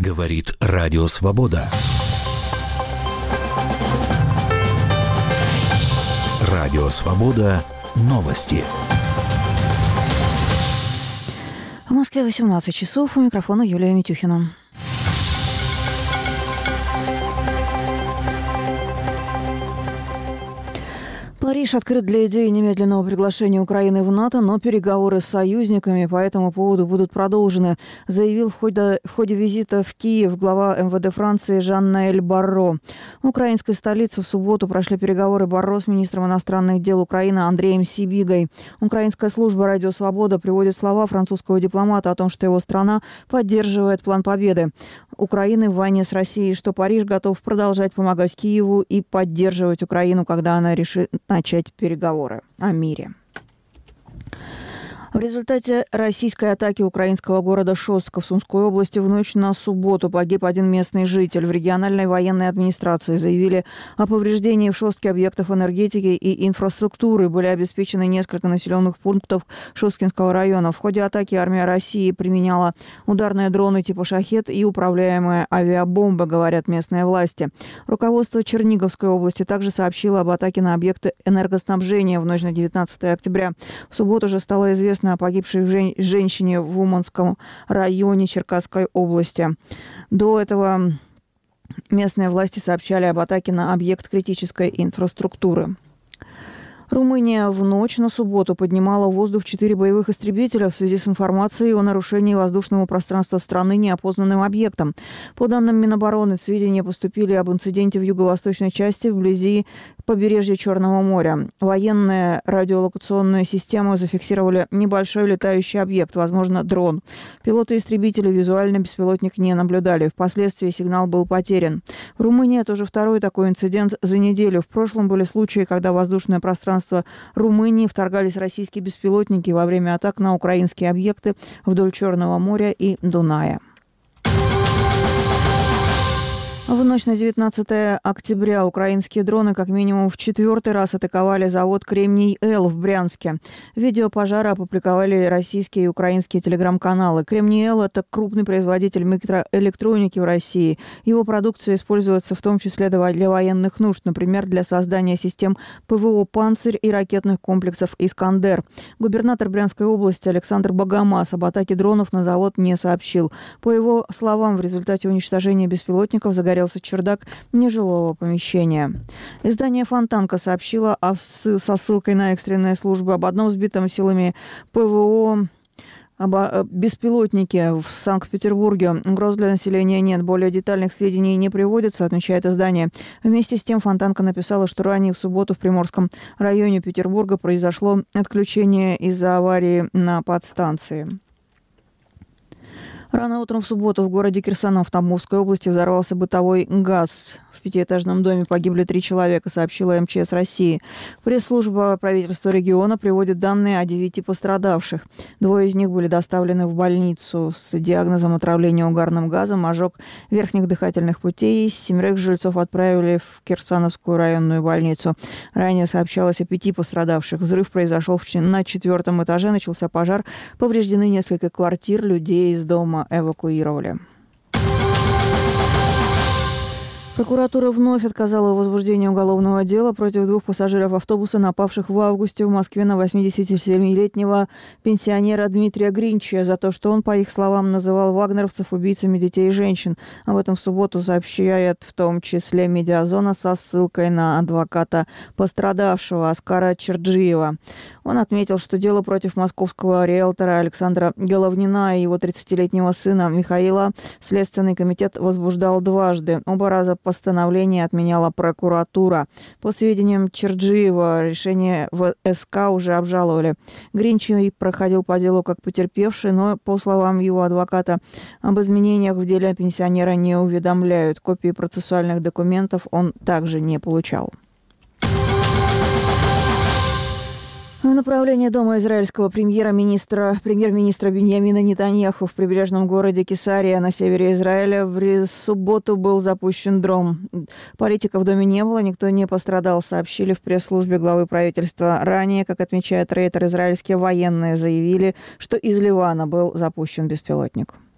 Говорит Радио Свобода. Радио Свобода. Новости. В Москве 18 часов. У микрофона Юлия Митюхина. Париж открыт для идеи немедленного приглашения Украины в НАТО, но переговоры с союзниками по этому поводу будут продолжены, заявил в ходе визита в Киев глава МВД Франции Жан-Ноэль Барро. В украинской столице в субботу прошли переговоры Барро с министром иностранных дел Украины Андреем Сибигой. Украинская служба «Радио Свобода» приводит слова французского дипломата о том, что его страна поддерживает план победы Украины в войне с Россией, что Париж готов продолжать помогать Киеву и поддерживать Украину, когда она решит начать переговоры о мире. В результате российской атаки украинского города Шостка в Сумской области в ночь на субботу погиб один местный житель. В региональной военной администрации заявили о повреждении в Шостке объектов энергетики и инфраструктуры. Были обеспечены несколько населенных пунктов Шосткинского района. В ходе атаки армия России применяла ударные дроны типа «Шахед» и управляемые авиабомбы, говорят местные власти. Руководство Черниговской области также сообщило об атаке на объекты энергоснабжения в ночь на 19 октября. В субботу же стало известно о погибшей женщине в Уманском районе Черкасской области. До этого местные власти сообщали об атаке на объект критической инфраструктуры. Румыния в ночь на субботу поднимала в воздух 4 боевых истребителя в связи с информацией о нарушении воздушного пространства страны неопознанным объектом. По данным Минобороны, сведения поступили об инциденте в юго-восточной части вблизи побережья Черного моря. Военные радиолокационные системы зафиксировали небольшой летающий объект, возможно, дрон. Пилоты истребителей визуально беспилотник не наблюдали. Впоследствии сигнал был потерян. В Румынии это уже второй такой инцидент за неделю. В прошлом были случаи, когда воздушное пространство Румынии вторгались российские беспилотники во время атак на украинские объекты вдоль Черного моря и Дуная. В ночь на 19 октября украинские дроны как минимум в 4-й раз атаковали завод «Кремний-Л» в Брянске. Видео пожара опубликовали российские и украинские телеграм-каналы. «Кремний-Л» – это крупный производитель микроэлектроники в России. Его продукция используется в том числе для военных нужд, например, для создания систем ПВО «Панцирь» и ракетных комплексов «Искандер». Губернатор Брянской области Александр Богомаз об атаке дронов на завод не сообщил. По его словам, в результате уничтожения беспилотников загорелся чердак нежилого помещения. Издание «Фонтанка» сообщило со ссылкой на экстренные службы об одном сбитом силами ПВО беспилотнике в Санкт-Петербурге. Угроз для населения нет. Более детальных сведений не приводится, отмечает издание. Вместе с тем «Фонтанка» написала, что ранее в субботу в Приморском районе Петербурга произошло отключение из-за аварии на подстанции. Рано утром в субботу в городе Кирсанов Тамбовской области взорвался бытовой газ. В 5-этажном доме погибли 3 человека, сообщила МЧС России. Пресс-служба правительства региона приводит данные о 9 пострадавших. 2 из них были доставлены в больницу с диагнозом отравления угарным газом, ожог верхних дыхательных путей. 7 жильцов отправили в Кирсановскую районную больницу. Ранее сообщалось о 5 пострадавших. Взрыв произошел на 4-м этаже, начался пожар. Повреждены несколько квартир, людей из дома эвакуировали. Прокуратура вновь отказала в возбуждении уголовного дела против 2 пассажиров автобуса, напавших в августе в Москве на 87-летнего пенсионера Дмитрия Гринчия за то, что он, по их словам, называл вагнеровцев убийцами детей и женщин. Об этом в субботу сообщает в том числе «Медиазона» со ссылкой на адвоката пострадавшего Оскара Черджиева. Он отметил, что дело против московского риэлтора Александра Головнина и его 30-летнего сына Михаила Следственный комитет возбуждал дважды. Оба раза постановление отменяла прокуратура. По сведениям Черджиева, решение в СК уже обжаловали. Гринчий проходил по делу как потерпевший, но, по словам его адвоката, об изменениях в деле пенсионера не уведомляют. Копии процессуальных документов он также не получал. В направлении дома израильского премьер-министра Биньямина Нетаньяху в прибрежном городе Кесария на севере Израиля в субботу был запущен дрон. Политика в доме не было, никто не пострадал, сообщили в пресс-службе главы правительства. Ранее, как отмечает Рейтер, израильские военные заявили, что из Ливана был запущен беспилотник.